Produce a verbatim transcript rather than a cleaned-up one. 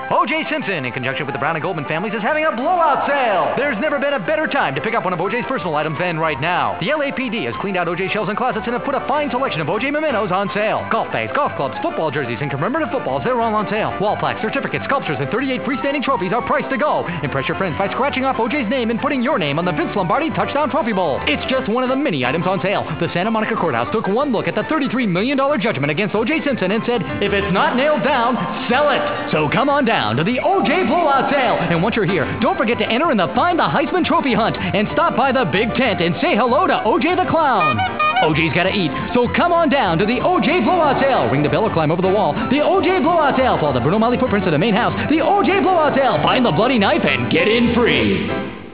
O J Simpson, in conjunction with the Brown and Goldman families, is having a blowout sale. There's never been a better time to pick up one of O J's personal items than right now. The L A P D has cleaned out O J shelves and closets and have put a fine selection of O J mementos on sale. Golf bags, golf clubs, football jerseys, and commemorative footballs, they're all on sale. Wall plaques, certificates, sculptures, and thirty-eight freestanding trophies are priced to go. Impress your friends by scratching off O J's name and putting your name on the Vince Lombardi Touchdown Trophy Bowl. It's just one of the many items on sale. The Santa Monica Courthouse took one look at the thirty-three million dollars judgment against O J Simpson and said, if it's not nailed down, sell it. So come on down to the O J Blowout Sale. And once you're here, don't forget to enter in the Find the Heisman Trophy Hunt and stop by the big tent and say hello to O J the Clown. O J's gotta eat, so come on down to the O J Blowout Sale. Ring the bell or climb over the wall. The O J Blowout Sale. Follow the Bruno Mali footprints to the main house. The O J Blowout Sale. Find the bloody knife and get in free.